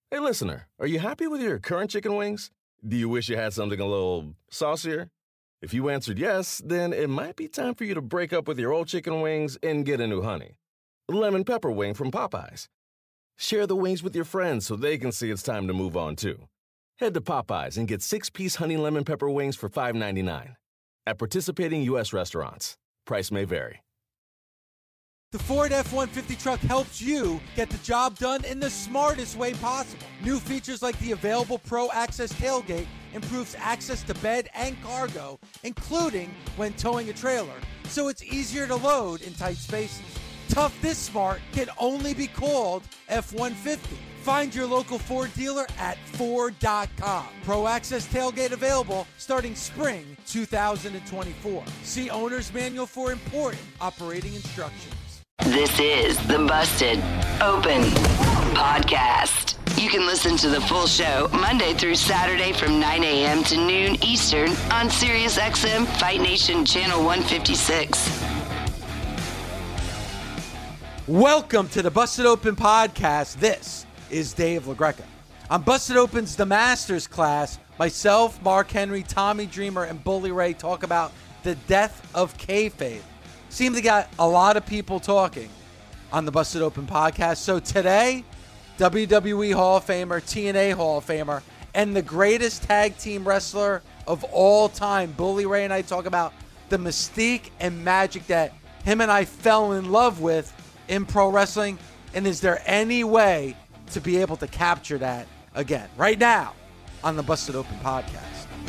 Hey, listener, are you happy with your current chicken wings? Do you wish you had something a little saucier? If you answered yes, then it might be time for you to break up with your old chicken wings and get a new honey. Lemon pepper wing from Popeyes. Share the wings with your friends so they can see it's time to move on too. Head to Popeyes and get 6-piece honey lemon pepper wings for $5.99. At participating U.S. restaurants. Price may vary. The Ford F-150 truck helps you get the job done in the smartest way possible. New features like the available Pro Access tailgate improves access to bed and cargo, including when towing a trailer, so it's easier to load in tight spaces. Tough this smart can only be called F-150. Find your local Ford dealer at Ford.com. Pro Access tailgate available starting spring 2024. See Owner's Manual for important operating instructions. This is the Busted Open Podcast. You can listen to the full show Monday through Saturday from 9 a.m. to noon Eastern on SiriusXM Fight Nation Channel 156. Welcome to the Busted Open Podcast. This is Dave LaGreca. On Busted Open's The Masters class, myself, Mark Henry, Tommy Dreamer, and Bully Ray talk about the death of kayfabe. Seemed to get a lot of people talking on the Busted Open Podcast. So today, WWE Hall of Famer, TNA Hall of Famer, and the greatest tag team wrestler of all time, Bully Ray and I talk about the mystique and magic that him and I fell in love with in pro wrestling, and is there any way to be able to capture that again right now on the Busted Open Podcast?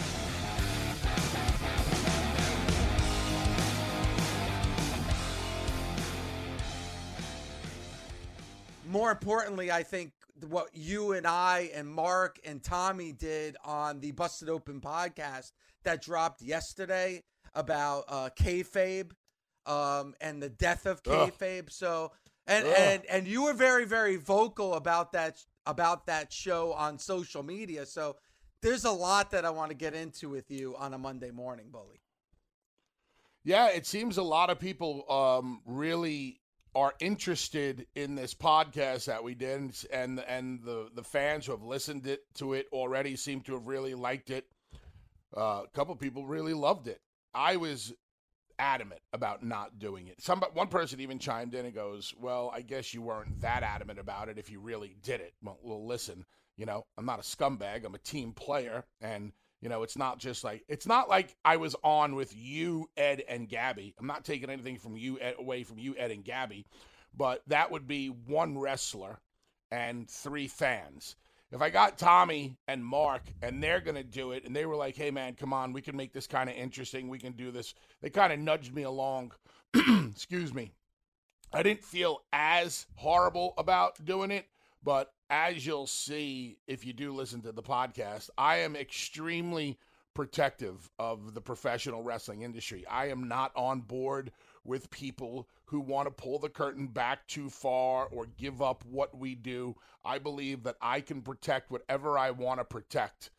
More importantly, I think what you and I and Mark and Tommy did on the Busted Open Podcast that dropped yesterday about kayfabe and the death of kayfabe. So and you were very, very vocal about that show on social media. So there's a lot that I want to get into with you on a Monday morning, Bully. Yeah, it seems a lot of people really are interested in this podcast that we did, and the fans who have listened to it already seem to have really liked it. A couple people really loved it. I was adamant about not doing it. One person even chimed in and goes, well, I guess you weren't that adamant about it if you really did it. Well, listen, I'm not a scumbag. I'm a team player, and it's not like I was on with you, Ed, and Gabby. I'm not taking anything from you, Ed, away from you, Ed, and Gabby, but that would be one wrestler and 3 fans. If I got Tommy and Mark and they're going to do it, and they were like, hey, man, come on, we can make this kind of interesting. We can do this. They kind of nudged me along. Excuse me. I didn't feel as horrible about doing it, but as you'll see, if you do listen to the podcast, I am extremely protective of the professional wrestling industry. I am not on board with people who want to pull the curtain back too far or give up what we do. I believe that I can protect whatever I want to protect.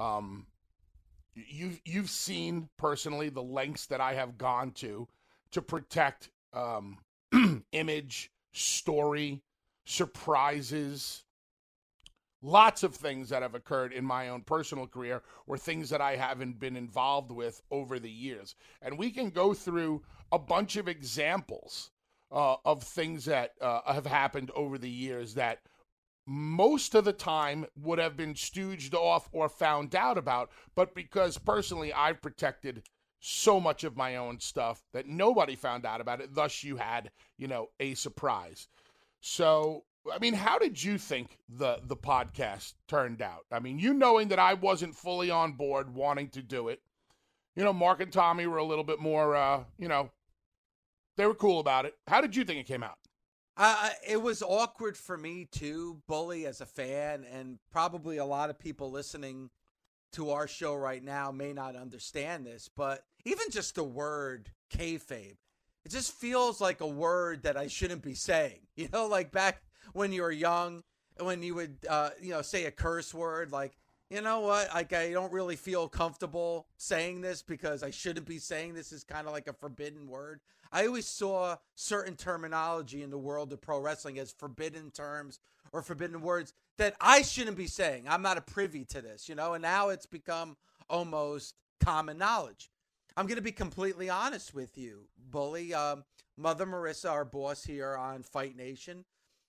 You've seen personally the lengths that I have gone to protect image, story, surprises, lots of things that have occurred in my own personal career or things that I haven't been involved with over the years. And we can go through a bunch of examples of things that have happened over the years that most of the time would have been stooged off or found out about, but because personally I've protected so much of my own stuff that nobody found out about it, thus you had, a surprise. So, I mean, how did you think the podcast turned out? I mean, knowing that I wasn't fully on board wanting to do it, Mark and Tommy were a little bit more, they were cool about it. How did you think it came out? It was awkward for me too, Bully, as a fan, and probably a lot of people listening to our show right now may not understand this, but even just the word kayfabe, it just feels like a word that I shouldn't be saying. Like back when you were young, when you would, say a curse word, like, you know what, like I don't really feel comfortable saying this because I shouldn't be saying this. Is kind of like a forbidden word. I always saw certain terminology in the world of pro wrestling as forbidden terms or forbidden words that I shouldn't be saying. I'm not a privy to this, and now it's become almost common knowledge. I'm going to be completely honest with you, Bully. Mother Marissa, our boss here on Fight Nation,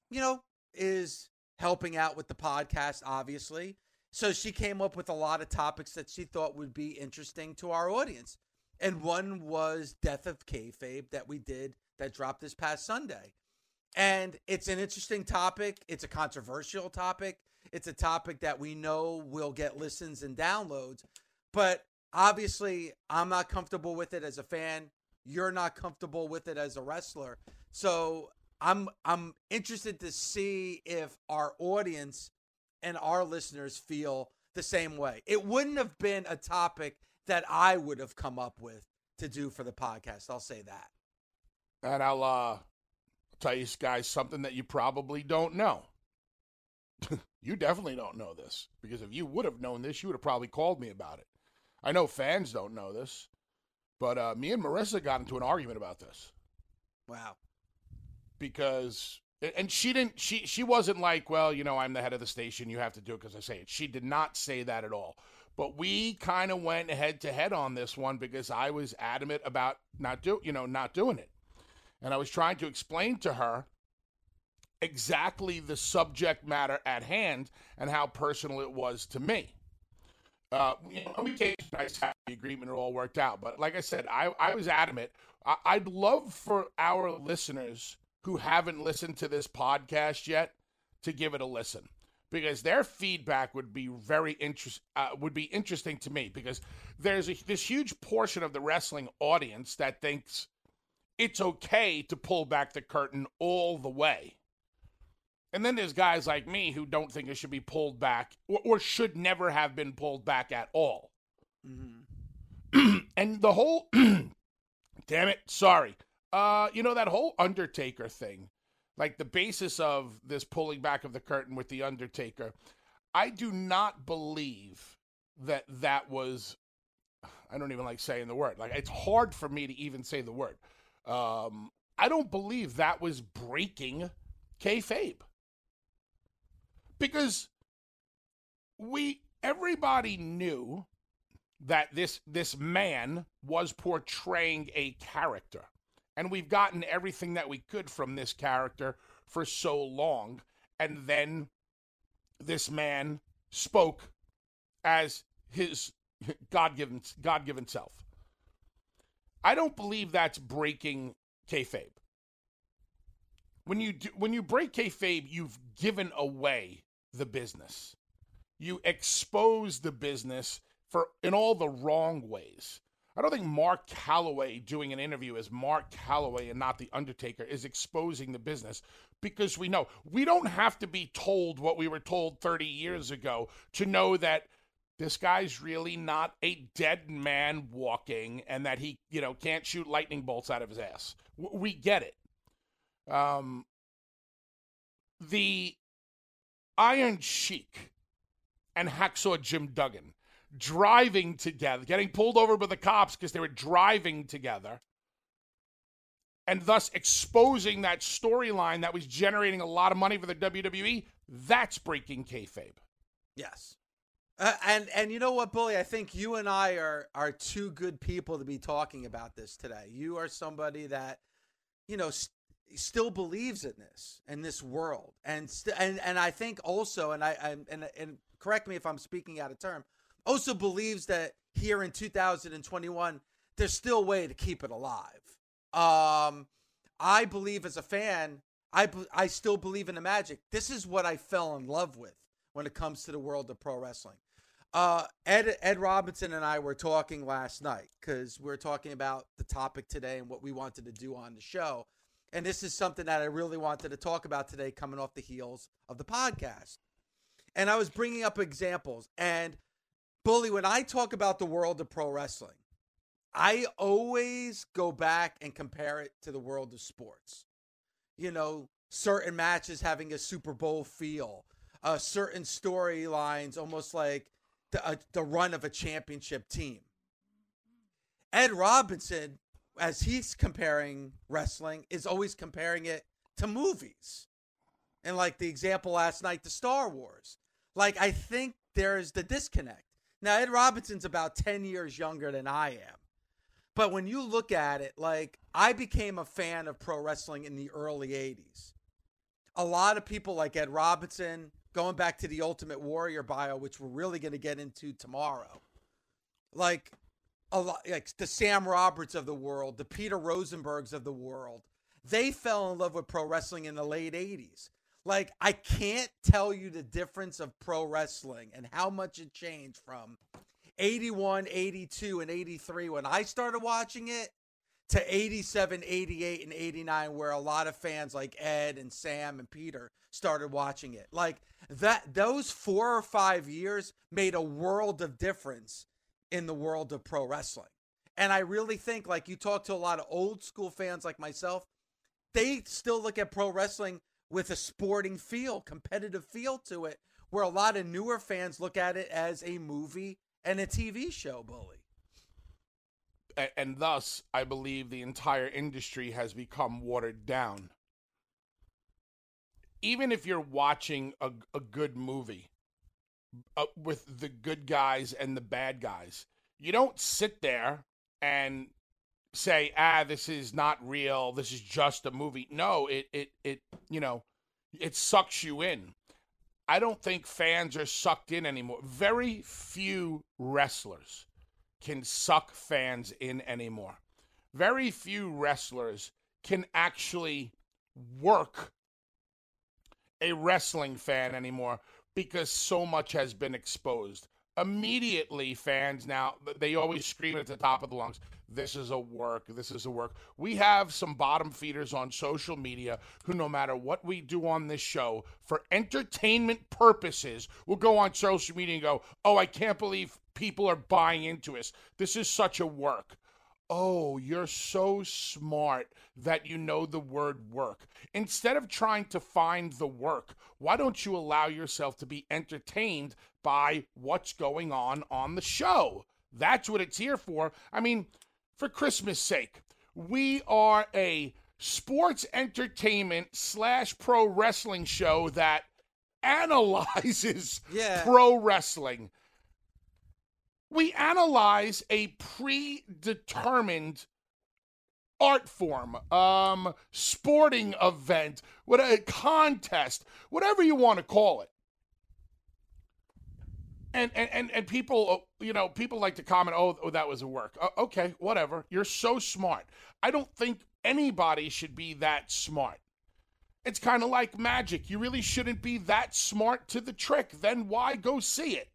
is helping out with the podcast, obviously. So she came up with a lot of topics that she thought would be interesting to our audience. And one was Death of Kayfabe that dropped this past Sunday. And it's an interesting topic. It's a controversial topic. It's a topic that we know will get listens and downloads. But obviously, I'm not comfortable with it as a fan. You're not comfortable with it as a wrestler. So I'm interested to see if our audience and our listeners feel the same way. It wouldn't have been a topic that I would have come up with to do for the podcast. I'll say that. And I'll tell you guys something that you probably don't know. You definitely don't know this, because if you would have known this, you would have probably called me about it. I know fans don't know this, but me and Marissa got into an argument about this. Wow. Because, and she wasn't like, well, I'm the head of the station, you have to do it because I say it. She did not say that at all. But we kind of went head to head on this one because I was adamant about not doing it. And I was trying to explain to her exactly the subject matter at hand and how personal it was to me. We came to a nice happy agreement, it all worked out. But like I said, I was adamant. I'd love for our listeners who haven't listened to this podcast yet to give it a listen, because their feedback would be interesting to me, because there's this huge portion of the wrestling audience that thinks it's okay to pull back the curtain all the way. And then there's guys like me who don't think it should be pulled back or should never have been pulled back at all. Mm-hmm. And the whole, damn it, sorry. That whole Undertaker thing, like the basis of this pulling back of the curtain with the Undertaker, I do not believe that was, I don't even like saying the word. Like, it's hard for me to even say the word. I don't believe that was breaking kayfabe. Because everybody knew that this man was portraying a character. And we've gotten everything that we could from this character for so long. And then this man spoke as his God-given self. I don't believe that's breaking kayfabe. When you break kayfabe, you've given away the business. You expose the business in all the wrong ways. I don't think Mark Calloway doing an interview as Mark Calloway and not The Undertaker is exposing the business, because we know. We don't have to be told what we were told 30 years ago to know that this guy's really not a dead man walking and that he, can't shoot lightning bolts out of his ass. We get it. The Iron Sheik and Hacksaw Jim Duggan driving together, getting pulled over by the cops because they were driving together, and thus exposing that storyline that was generating a lot of money for the WWE, that's breaking kayfabe. Yes. And you know what, Bully? I think you and I are two good people to be talking about this today. You are somebody that, still believes in this world, and I think also, and correct me if I'm speaking out of term, also believes that here in 2021 there's still a way to keep it alive. I believe as a fan, I still believe in the magic. This is what I fell in love with when it comes to the world of pro wrestling. Ed Robinson and I were talking last night because we're talking about the topic today and what we wanted to do on the show. And this is something that I really wanted to talk about today, coming off the heels of the podcast. And I was bringing up examples. And Bully, when I talk about the world of pro wrestling, I always go back and compare it to the world of sports. Certain matches having a Super Bowl feel, certain storylines almost like the run of a championship team. Ed Robinson, as he's comparing wrestling, is always comparing it to movies. And like the example last night, the Star Wars. Like, I think there's the disconnect. Now, Ed Robinson's about 10 years younger than I am. But when you look at it, like, I became a fan of pro wrestling in the early 80s. A lot of people like Ed Robinson, going back to the Ultimate Warrior bio, which we're really going to get into tomorrow. Like, a lot, like the Sam Roberts of the world, the Peter Rosenbergs of the world, they fell in love with pro wrestling in the late 80s. Like, I can't tell you the difference of pro wrestling and how much it changed from 81, 82, and 83 when I started watching it to 87, 88, and 89 where a lot of fans like Ed and Sam and Peter started watching it. Like, those 4 or 5 years made a world of difference in the world of pro wrestling. And I really think, like, you talk to a lot of old school fans like myself, they still look at pro wrestling with a sporting feel, competitive feel to it, where a lot of newer fans look at it as a movie and a TV show, Bully. And thus, I believe the entire industry has become watered down. Even if you're watching a good movie with the good guys and the bad guys, you don't sit there and say, this is not real, this is just a movie. No, it sucks you in. I don't think fans are sucked in anymore. Very few wrestlers can suck fans in anymore. Very few wrestlers can actually work a wrestling fan anymore because so much has been exposed. Immediately, fans now, they always scream at the top of the lungs, this is a work, this is a work. We have some bottom feeders on social media who, no matter what we do on this show, for entertainment purposes, will go on social media and go, oh, I can't believe people are buying into us. This is such a work. Oh, you're so smart that you know the word work. Instead of trying to find the work, why don't you allow yourself to be entertained by what's going on the show? That's what it's here for. I mean, for Christmas sake, we are a sports entertainment / pro wrestling show that analyzes pro wrestling. We analyze a predetermined art form, sporting event, what a contest, whatever you want to call it. And people, people like to comment, oh, that was a work. Okay, whatever. You're so smart. I don't think anybody should be that smart. It's kind of like magic. You really shouldn't be that smart to the trick. Then why go see it?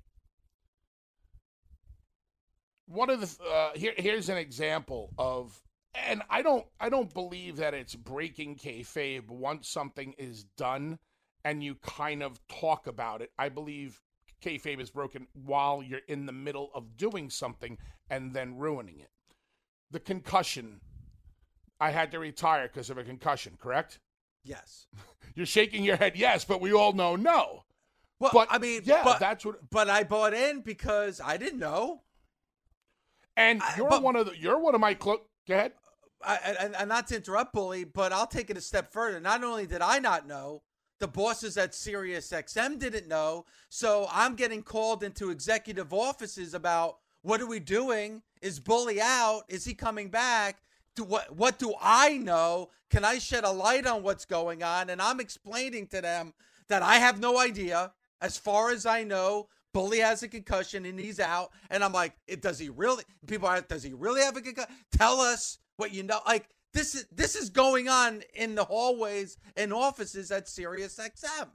One of the here's an example of, and I don't believe that it's breaking kayfabe once something is done and you kind of talk about it. I believe kayfabe is broken while you're in the middle of doing something and then ruining it. The concussion. I had to retire because of a concussion, correct? Yes. You're shaking your head, yes, but we all know no. Well, but, I mean, that's what. But I bought in because I didn't know. And you're one of my go ahead. And not to interrupt, Bully, but I'll take it a step further. Not only did I not know, the bosses at SiriusXM didn't know. So I'm getting called into executive offices about, what are we doing? Is Bully out? Is he coming back? What do I know? Can I shed a light on what's going on? And I'm explaining to them that I have no idea. As far as I know, Bully has a concussion and he's out. And I'm like, does he really? People are, does he really have a concussion? Tell us what you know. Like, this is going on in the hallways and offices at SiriusXM.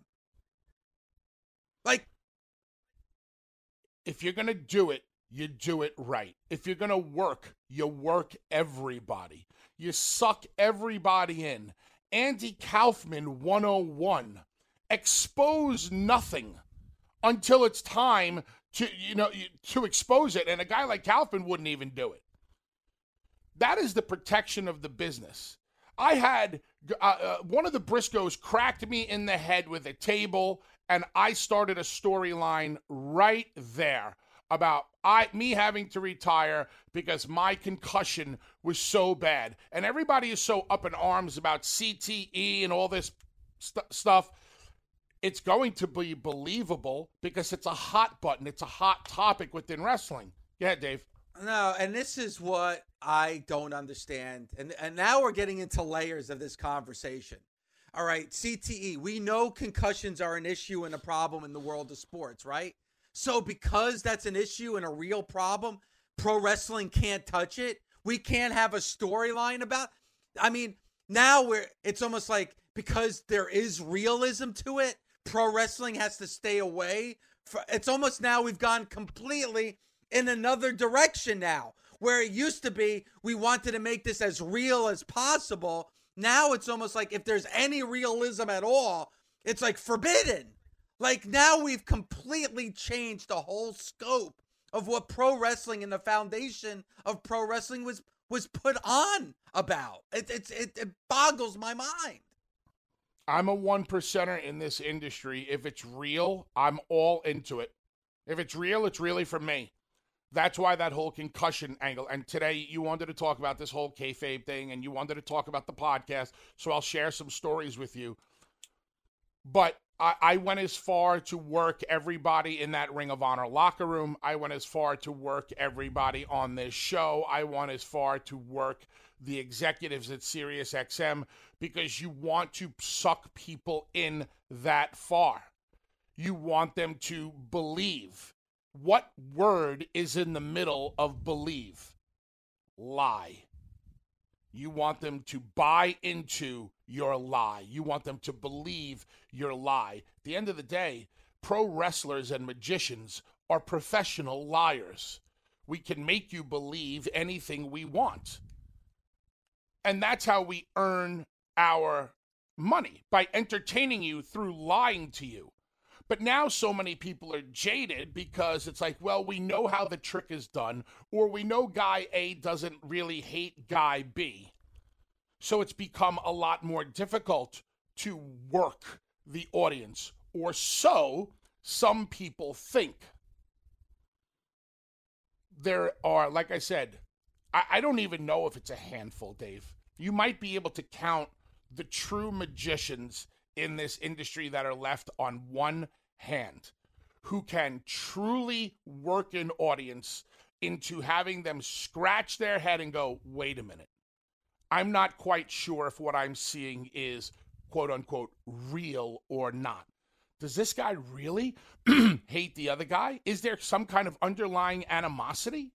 Like, if you're going to do it, you do it right. If you're going to work, you work everybody. You suck everybody in. Andy Kaufman 101. Expose nothing until it's time to expose it. And a guy like Kaufman wouldn't even do it. That is the protection of the business. I had one of the Briscoes cracked me in the head with a table, and I started a storyline right there about me having to retire because my concussion was so bad. And everybody is so up in arms about CTE and all this stuff. it's going to be believable because it's a hot button. It's a hot topic within wrestling. Yeah, Dave. No, and this is what I don't understand. And now we're getting into layers of this conversation. All right, CTE, we know concussions are an issue and a problem in the world of sports, right? So because that's an issue and a real problem, pro wrestling can't touch it. We can't have a storyline about. I mean, now it's almost like because there is realism to it, pro wrestling has to stay away. It's almost now we've gone completely in another direction now, where it used to be we wanted to make this as real as possible. Now it's almost like if there's any realism at all, it's like forbidden. Like now we've completely changed the whole scope of what pro wrestling and the foundation of pro wrestling was put on about. It boggles my mind. I'm a 1%er in this industry. If it's real, I'm all into it. If it's real, it's really for me. That's why that whole concussion angle. And today you wanted to talk about this whole kayfabe thing, and you wanted to talk about the podcast, so I'll share some stories with you. But I went as far to work everybody in that Ring of Honor locker room. I went as far to work everybody on this show. I went as far to work the executives at SiriusXM because you want to suck people in that far. You want them to believe. What word is in the middle of believe? Lie. You want them to buy into your lie. You want them to believe your lie. At the end of the day, pro wrestlers and magicians are professional liars. We can make you believe anything we want. And that's how we earn our money, by entertaining you through lying to you. But now so many people are jaded because it's like, well, we know how the trick is done, or we know guy A doesn't really hate guy B. So it's become a lot more difficult to work the audience, or so some people think. There are, like I said, I don't even know if it's a handful, Dave. You might be able to count the true magicians in this industry that are left on one hand, who can truly work an audience into having them scratch their head and go, wait a minute, I'm not quite sure if what I'm seeing is quote unquote real or not. Does this guy really hate the other guy? Is there some kind of underlying animosity?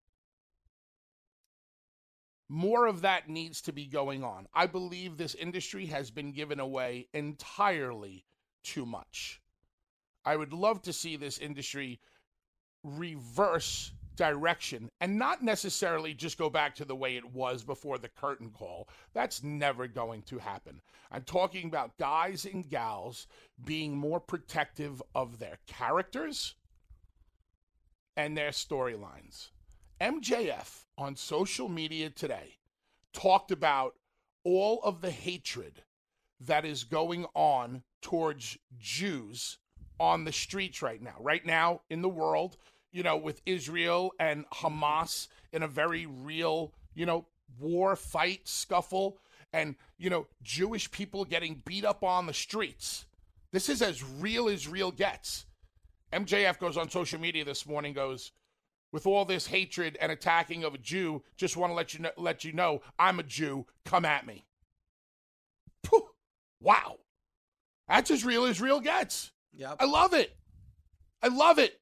More of that needs to be going on. I believe this industry has been given away entirely too much. I would love to see this industry reverse direction and not necessarily just go back to the way it was before the curtain call. That's never going to happen. I'm talking about guys and gals being more protective of their characters and their storylines. MJF on social media today talked about all of the hatred that is going on towards Jews on the streets right now. Right now in the world, you know, with Israel and Hamas in a very real, you know, war, fight, scuffle, and, you know, Jewish people getting beat up on the streets. This is as real gets. MJF goes on social media this morning, goes, with all this hatred and attacking of a Jew, just want to let you know, I'm a Jew. Come at me. Pooh. Wow. That's as real gets. Yep. I love it. I love it.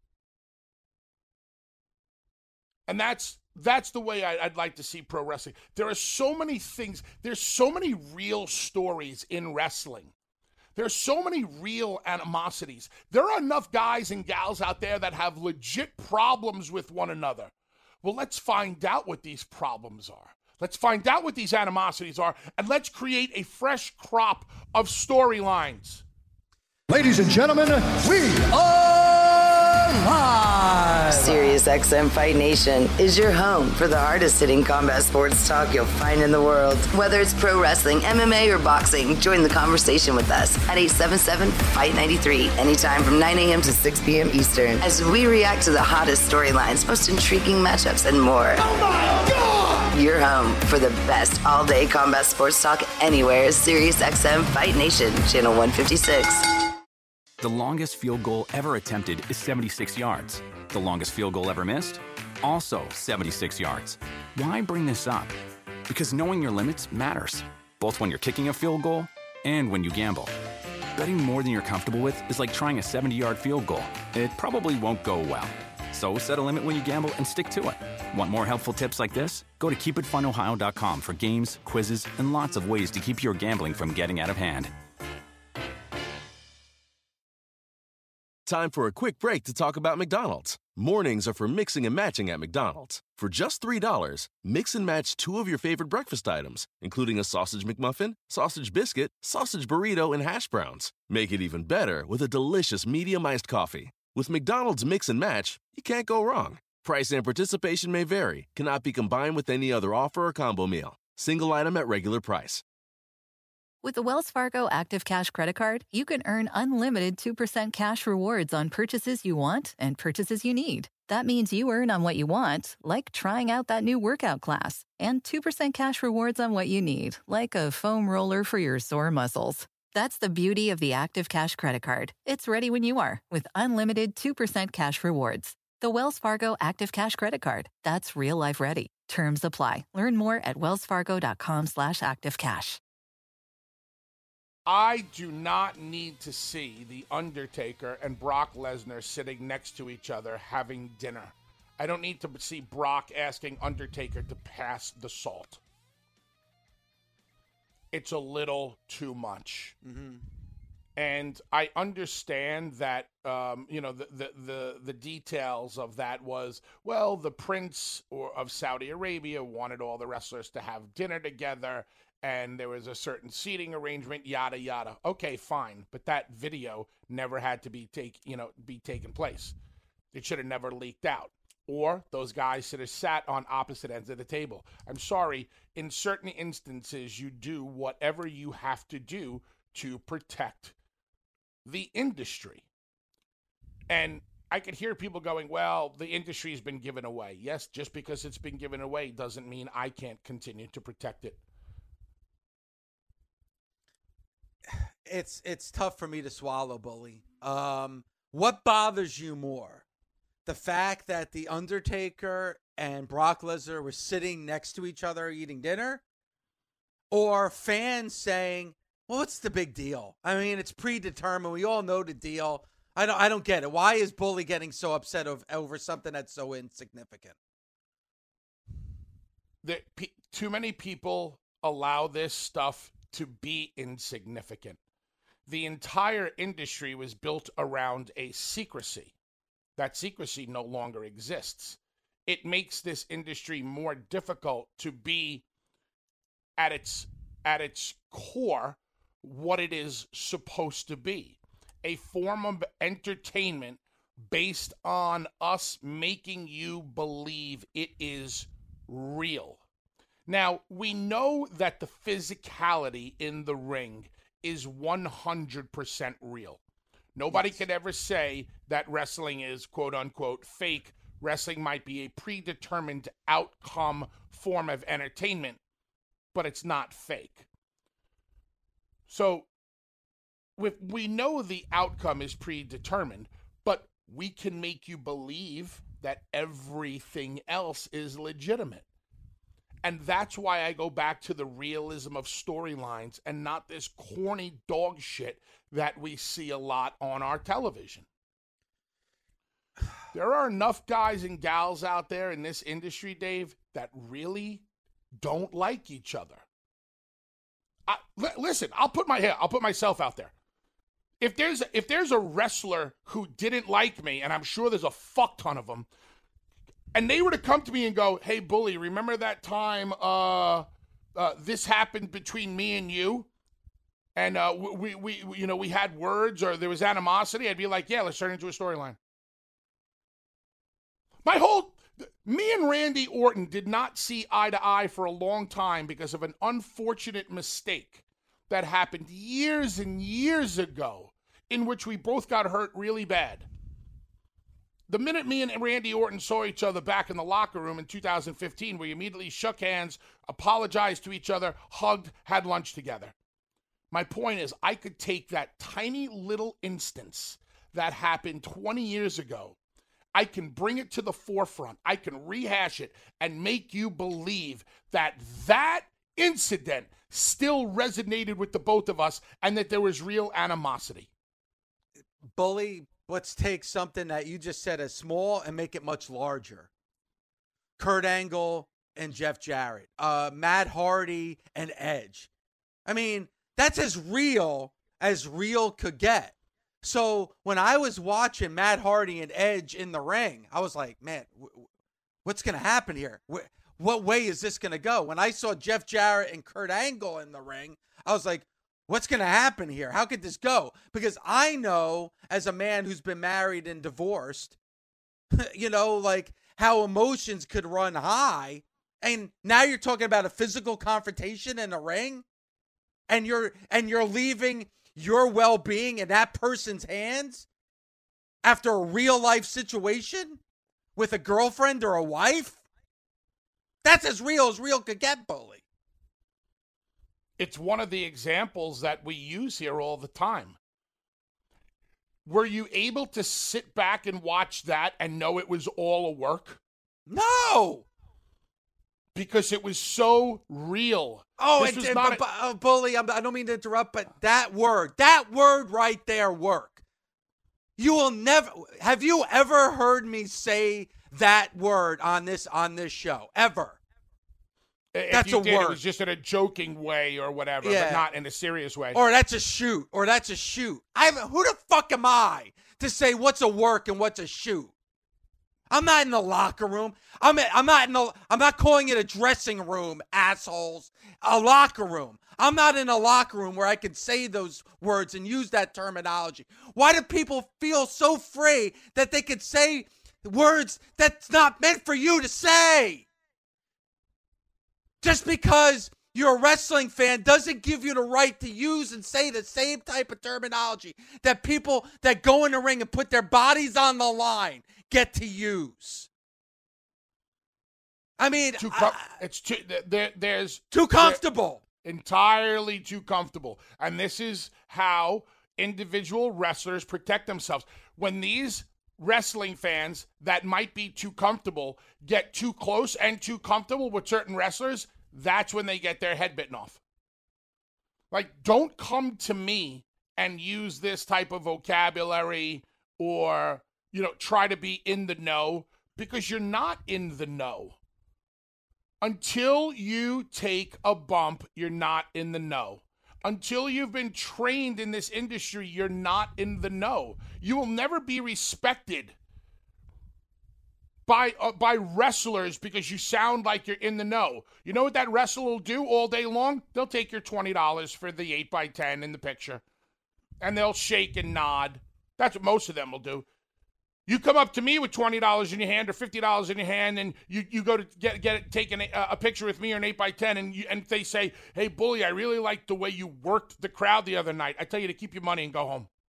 And that's the way I'd like to see pro wrestling. There are so many things. There's so many real stories in wrestling. There's so many real animosities. There are enough guys and gals out there that have legit problems with one another. Well, let's find out what these problems are. Let's find out what these animosities are, and let's create a fresh crop of storylines. Ladies and gentlemen, we are live! SiriusXM Fight Nation is your home for the hardest hitting combat sports talk you'll find in the world. Whether it's pro wrestling, MMA, or boxing, join the conversation with us at 877-FIGHT-93, anytime from 9 a.m. to 6 p.m. Eastern, as we react to the hottest storylines, most intriguing matchups, and more. Oh my God! Your home for the best all-day combat sports talk anywhere is SiriusXM Fight Nation, channel 156. The longest field goal ever attempted is 76 yards. The longest field goal ever missed? Also 76 yards. Why bring this up? Because knowing your limits matters, both when you're kicking a field goal and when you gamble. Betting more than you're comfortable with is like trying a 70-yard field goal. It probably won't go well. So set a limit when you gamble and stick to it. Want more helpful tips like this? Go to keepitfunohio.com for games, quizzes, and lots of ways to keep your gambling from getting out of hand. Time for a quick break to talk about McDonald's. Mornings are for mixing and matching at McDonald's. For just $3, mix and match 2 of your favorite breakfast items, including a sausage McMuffin, sausage biscuit, sausage burrito, and hash browns. Make it even better with a delicious medium iced coffee. With McDonald's Mix and Match, you can't go wrong. Price and participation may vary, cannot be combined with any other offer or combo meal. Single item at regular price. With the Wells Fargo Active Cash Credit Card, you can earn unlimited 2% cash rewards on purchases you want and purchases you need. That means you earn on what you want, like trying out that new workout class, and 2% cash rewards on what you need, like a foam roller for your sore muscles. That's the beauty of the Active Cash Credit Card. It's ready when you are, with unlimited 2% cash rewards. The Wells Fargo Active Cash Credit Card. That's real life ready. Terms apply. Learn more at wellsfargo.com/activecash. I do not need to see The Undertaker and Brock Lesnar sitting next to each other having dinner. I don't need to see Brock asking Undertaker to pass the salt. It's a little too much. Mm-hmm. And I understand that, the details of that was, well, the prince of Saudi Arabia wanted all the wrestlers to have dinner together, and there was a certain seating arrangement, yada, yada. Okay, fine. But that video never had to be taken place. It should have never leaked out. Or those guys should have sat on opposite ends of the table. I'm sorry, in certain instances, you do whatever you have to do to protect the industry. And I could hear people going, well, the industry's been given away. Yes, just because it's been given away doesn't mean I can't continue to protect it. It's tough for me to swallow, Bully. What bothers you more? The fact that The Undertaker and Brock Lesnar were sitting next to each other eating dinner? Or fans saying, well, what's the big deal? I mean, it's predetermined. We all know the deal. I don't get it. Why is Bully getting so upset over something that's so insignificant? Too many people allow this stuff to be insignificant. The entire industry was built around a secrecy. That secrecy no longer exists. It makes this industry more difficult to be at its core what it is supposed to be. A form of entertainment based on us making you believe it is real. Now, we know that the physicality in the ring is 100% real. Nobody could ever say that wrestling is quote-unquote fake. Wrestling might be a predetermined outcome form of entertainment, but it's not fake. So, we know the outcome is predetermined, but we can make you believe that everything else is legitimate. And that's why I go back to the realism of storylines and not this corny dog shit that we see a lot on our television. There are enough guys and gals out there in this industry, Dave, that really don't like each other. Listen, I'll put myself out there. If there's a wrestler who didn't like me, and I'm sure there's a fuck ton of them, and they were to come to me and go, hey, Bully, remember that time this happened between me and you? And we had words or there was animosity. I'd be like, yeah, let's turn it into a storyline. Me and Randy Orton did not see eye to eye for a long time because of an unfortunate mistake that happened years and years ago in which we both got hurt really bad. The minute me and Randy Orton saw each other back in the locker room in 2015, we immediately shook hands, apologized to each other, hugged, had lunch together. My point is, I could take that tiny little instance that happened 20 years ago. I can bring it to the forefront. I can rehash it and make you believe that that incident still resonated with the both of us and that there was real animosity. Bully, let's take something that you just said as small and make it much larger. Kurt Angle and Jeff Jarrett, Matt Hardy and Edge. I mean, that's as real could get. So when I was watching Matt Hardy and Edge in the ring, I was like, man, what's going to happen here? What way is this going to go? When I saw Jeff Jarrett and Kurt Angle in the ring, I was like, what's going to happen here? How could this go? Because I know, as a man who's been married and divorced, like how emotions could run high. And now you're talking about a physical confrontation in the ring, and you're leaving your well-being in that person's hands after a real-life situation with a girlfriend or a wife? That's as real could get, Bully. It's one of the examples that we use here all the time. Were you able to sit back and watch that and know it was all a work? No! Because it was so real. Oh, Bully, I don't mean to interrupt, but that word right there, work. You will never, have you ever heard me say that word on this show? Ever? That's a word. It was just in a joking way or whatever, but not in a serious way. Or that's a shoot. Who the fuck am I to say what's a work and what's a shoot? I'm not in the locker room. I'm not calling it a dressing room, assholes. A locker room. I'm not in a locker room where I can say those words and use that terminology. Why do people feel so free that they could say words that's not meant for you to say? Just because you're a wrestling fan doesn't give you the right to use and say the same type of terminology that people that go in the ring and put their bodies on the line get to use. I mean, there's too comfortable. Entirely too comfortable. And this is how individual wrestlers protect themselves. When these wrestling fans that might be too comfortable get too close and too comfortable with certain wrestlers, that's when they get their head bitten off. Like, don't come to me and use this type of vocabulary or, try to be in the know, because you're not in the know. Until you take a bump, you're not in the know. Until you've been trained in this industry, you're not in the know. You will never be respected by wrestlers because you sound like you're in the know. You know what that wrestler will do all day long? They'll take your $20 for the 8x10 in the picture, and they'll shake and nod. That's what most of them will do. You come up to me with $20 in your hand or $50 in your hand, and you go to take a picture with me or an 8x10, and they say, "Hey, Bully, I really liked the way you worked the crowd the other night. I tell you to keep your money and go home."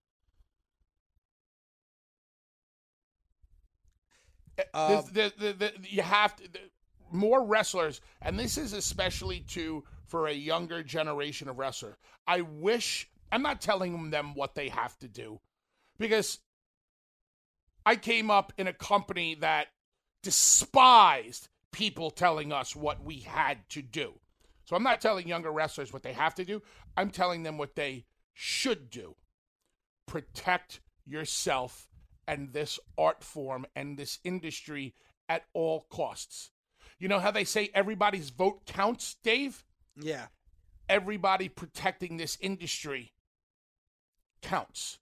You have to, more wrestlers, and this is especially for a younger generation of wrestler. I'm not telling them what they have to do, because I came up in a company that despised people telling us what we had to do. So I'm not telling younger wrestlers what they have to do. I'm telling them what they should do. Protect yourself and this art form and this industry at all costs. You know how they say everybody's vote counts, Dave? Yeah. Everybody protecting this industry counts.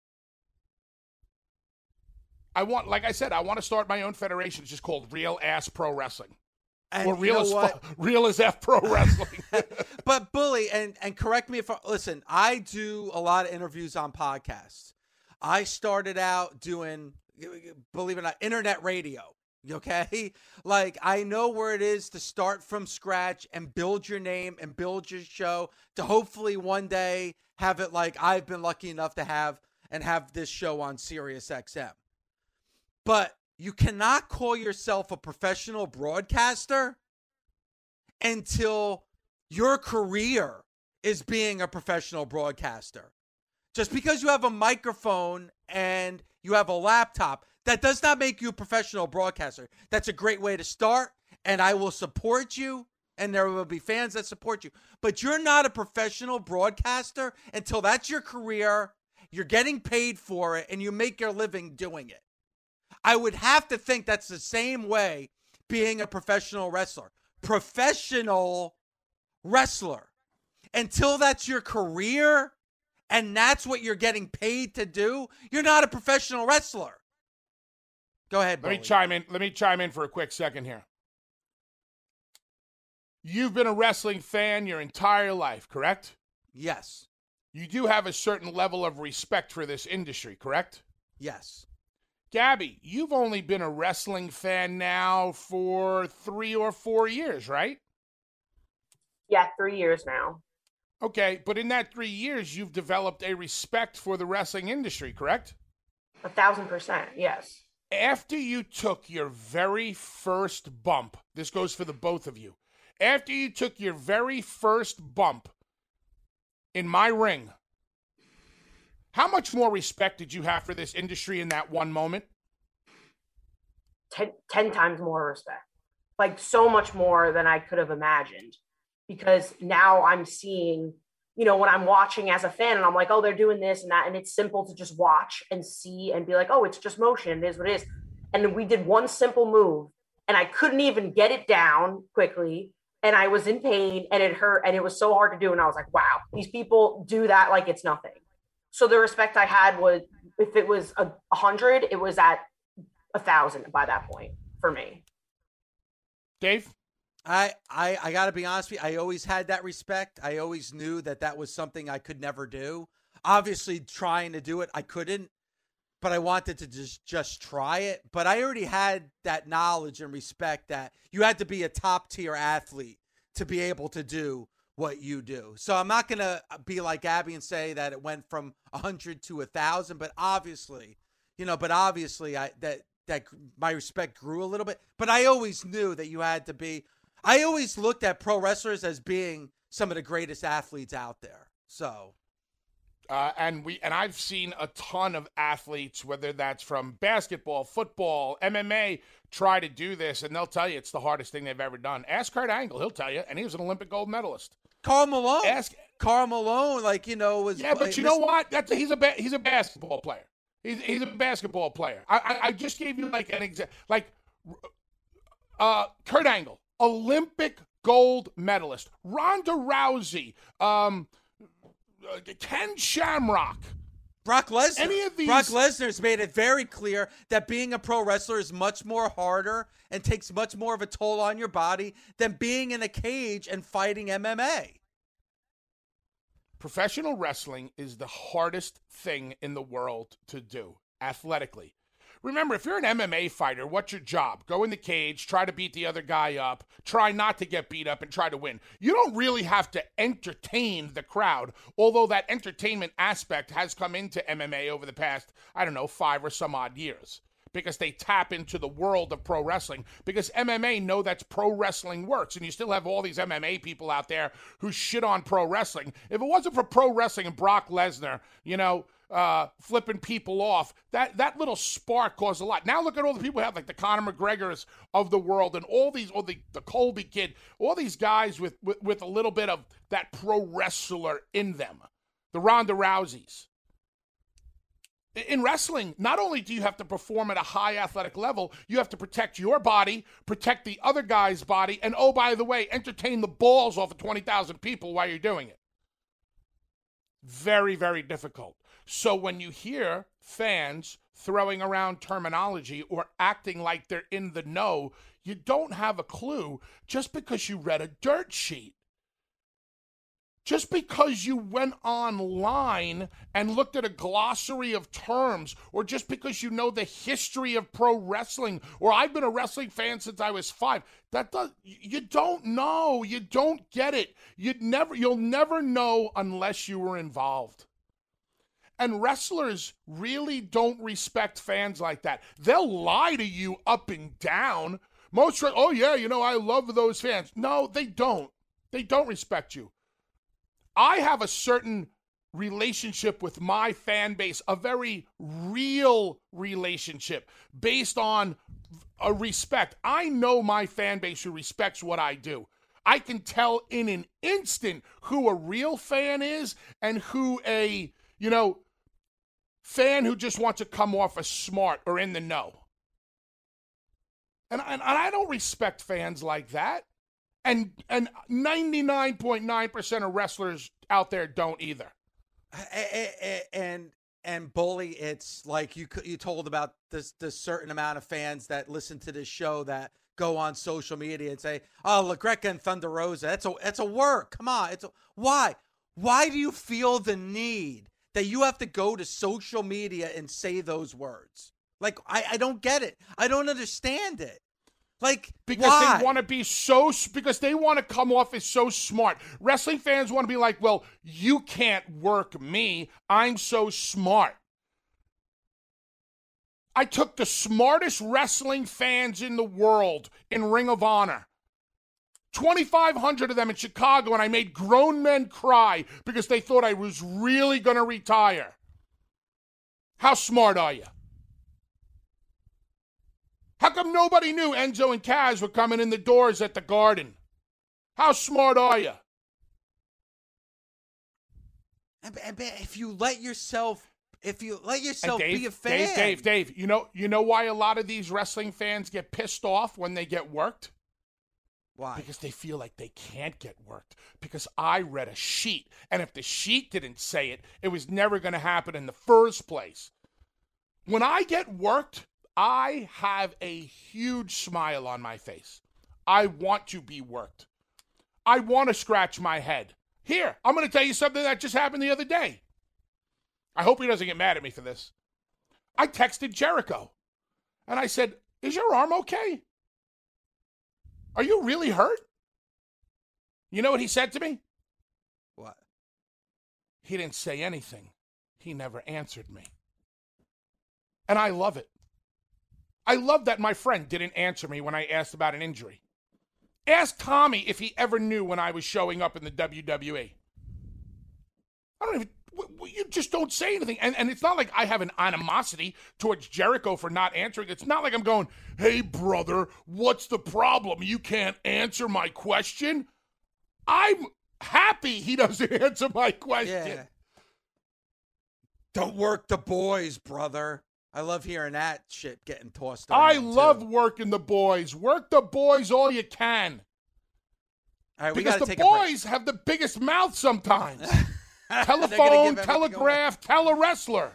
Like I said, I want to start my own federation. It's just called Real Ass Pro Wrestling. And or Real as F Pro Wrestling. But Bully, and correct me if listen, I do a lot of interviews on podcasts. I started out doing, believe it or not, internet radio. Okay? Like, I know where it is to start from scratch and build your name and build your show to hopefully one day have it like I've been lucky enough to have this show on Sirius XM. But you cannot call yourself a professional broadcaster until your career is being a professional broadcaster. Just because you have a microphone and you have a laptop, that does not make you a professional broadcaster. That's a great way to start, and I will support you, and there will be fans that support you. But you're not a professional broadcaster until that's your career, you're getting paid for it, and you make your living doing it. I would have to think that's the same way being a professional wrestler. Professional wrestler. Until that's your career and that's what you're getting paid to do, you're not a professional wrestler. Go ahead, Bully. Let me chime in for a quick second here. You've been a wrestling fan your entire life, correct? Yes. You do have a certain level of respect for this industry, correct? Yes. Gabby, you've only been a wrestling fan now for 3 or 4 years, right? Yeah, 3 years now. Okay, but in that 3 years, you've developed a respect for the wrestling industry, correct? 1,000%, yes. After you took your very first bump, this goes for the both of you. After you took your very first bump in my ring, how much more respect did you have for this industry in that one moment? 10 times more respect. Like, so much more than I could have imagined. Because now I'm seeing, when I'm watching as a fan and I'm like, oh, they're doing this and that. And it's simple to just watch and see and be like, oh, it's just motion. It is what it is. And we did one simple move and I couldn't even get it down quickly. And I was in pain and it hurt and it was so hard to do. And I was like, wow, these people do that like it's nothing. So the respect I had was, if it was 100, it was at 1,000 by that point for me. Dave? I got to be honest with you. I always had that respect. I always knew that was something I could never do. Obviously, trying to do it, I couldn't. But I wanted to just try it. But I already had that knowledge and respect that you had to be a top-tier athlete to be able to do what you do. So I'm not going to be like Abby and say that it went from 100 to 1,000. But obviously, that my respect grew a little bit. But I always knew that you had to be. I always looked at pro wrestlers as being some of the greatest athletes out there. So, and I've seen a ton of athletes, whether that's from basketball, football, MMA, try to do this, and they'll tell you it's the hardest thing they've ever done. Ask Kurt Angle, he'll tell you, and he was an Olympic gold medalist. Karl Malone, was but you know what? He's a basketball player. He's a basketball player. I just gave you like an example, like Kurt Angle. Olympic gold medalist. Ronda Rousey. Ken Shamrock. Brock Lesnar. Any of these? Brock Lesnar's made it very clear that being a pro wrestler is much more harder and takes much more of a toll on your body than being in a cage and fighting MMA. Professional wrestling is the hardest thing in the world to do, athletically. Remember, if you're an MMA fighter, what's your job? Go in the cage, try to beat the other guy up, try not to get beat up, and try to win. You don't really have to entertain the crowd, although that entertainment aspect has come into MMA over the past, 5 or some odd years, because they tap into the world of pro wrestling, because MMA know that's pro wrestling works, and you still have all these MMA people out there who shit on pro wrestling. If it wasn't for pro wrestling and Brock Lesnar, flipping people off, that little spark caused a lot. Now look at all the people who have, like the Conor McGregors of the world and all these, or the Colby kid, all these guys with a little bit of that pro wrestler in them. The Ronda Rouseys. In wrestling, not only do you have to perform at a high athletic level, you have to protect your body, protect the other guy's body, and oh, by the way, entertain the balls off of 20,000 people while you're doing it. Very, very difficult. So when you hear fans throwing around terminology or acting like they're in the know, you don't have a clue just because you read a dirt sheet. Just because you went online and looked at a glossary of terms, or just because you know the history of pro wrestling, or I've been a wrestling fan since I was 5, you don't know. You don't get it. You'll never know unless you were involved. And wrestlers really don't respect fans like that. They'll lie to you up and down. I love those fans. No, they don't. They don't respect you. I have a certain relationship with my fan base, a very real relationship based on a respect. I know my fan base who respects what I do. I can tell in an instant who a real fan is and who a, fan who just wants to come off as smart or in the know. And I don't respect fans like that. And 99.9% of wrestlers out there don't either. And Bully, it's like you told about this certain amount of fans that listen to this show that go on social media and say, "Oh, LaGreca and Thunder Rosa, that's a work. Come on, why do you feel the need that you have to go to social media and say those words? Like, I don't get it. I don't understand it. Like, because why? They want to be because they want to come off as so smart. Wrestling fans want to be like, well, you can't work me. I'm so smart. I took the smartest wrestling fans in the world in Ring of Honor. 2,500 of them in Chicago, and I made grown men cry because they thought I was really going to retire. How smart are you? How come nobody knew Enzo and Kaz were coming in the doors at the Garden? How smart are you? If you let yourself Dave, be a fan. Dave, you know why a lot of these wrestling fans get pissed off when they get worked? Why? Because they feel like they can't get worked. Because I read a sheet, and if the sheet didn't say it, it was never going to happen in the first place. When I get worked, I have a huge smile on my face. I want to be worked. I want to scratch my head. Here, I'm going to tell you something that just happened the other day. I hope he doesn't get mad at me for this. I texted Jericho, and I said, "Is your arm okay? Are you really hurt?" You know what he said to me? What? He didn't say anything. He never answered me. And I love it. I love that my friend didn't answer me when I asked about an injury. Ask Tommy if he ever knew when I was showing up in the WWE. You just don't say anything. And it's not like I have an animosity towards Jericho for not answering. It's not like I'm going, "Hey, brother, what's the problem? You can't answer my question?" I'm happy he doesn't answer my question. Yeah. Don't work the boys, brother. I love hearing that shit getting tossed around. I love working the boys. Work the boys all you can. All right, because the boys have the biggest mouth sometimes. Telephone, telegraph, tele-wrestler.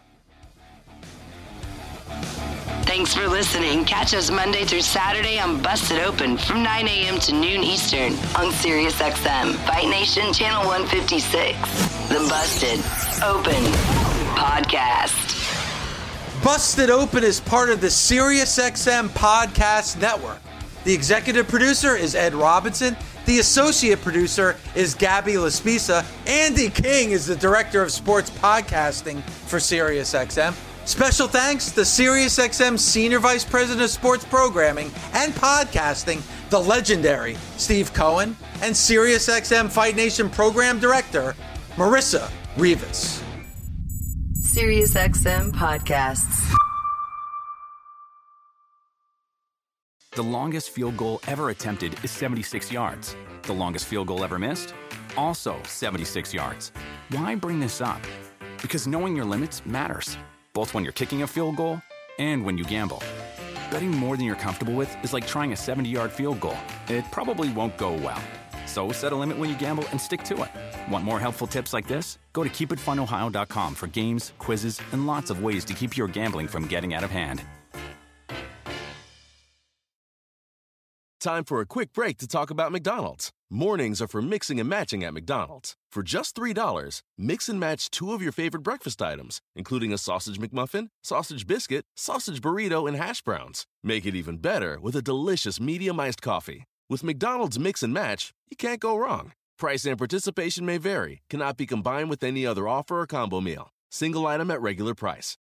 Thanks for listening. Catch us Monday through Saturday on Busted Open from 9 a.m. to noon Eastern on Sirius XM, Fight Nation Channel 156. The Busted Open Podcast. Busted Open is part of the Sirius XM Podcast Network. The executive producer is Ed Robinson. The associate producer is Gabby Laspisa. Andy King is the director of sports podcasting for SiriusXM. Special thanks to SiriusXM Senior Vice President of Sports Programming and Podcasting, the legendary Steve Cohen, and SiriusXM Fight Nation Program Director, Marissa Rivas. SiriusXM Podcasts. The longest field goal ever attempted is 76 yards. The longest field goal ever missed? Also 76 yards. Why bring this up? Because knowing your limits matters, both when you're kicking a field goal and when you gamble. Betting more than you're comfortable with is like trying a 70-yard field goal. It probably won't go well. So set a limit when you gamble and stick to it. Want more helpful tips like this? Go to keepitfunohio.com for games, quizzes, and lots of ways to keep your gambling from getting out of hand. Time for a quick break to talk about McDonald's. Mornings are for mixing and matching at McDonald's. For just $3, mix and match 2 of your favorite breakfast items, including a sausage McMuffin, sausage biscuit, sausage burrito, and hash browns. Make it even better with a delicious medium iced coffee. With McDonald's Mix and Match, you can't go wrong. Price and participation may vary. Cannot be combined with any other offer or combo meal. Single item at regular price.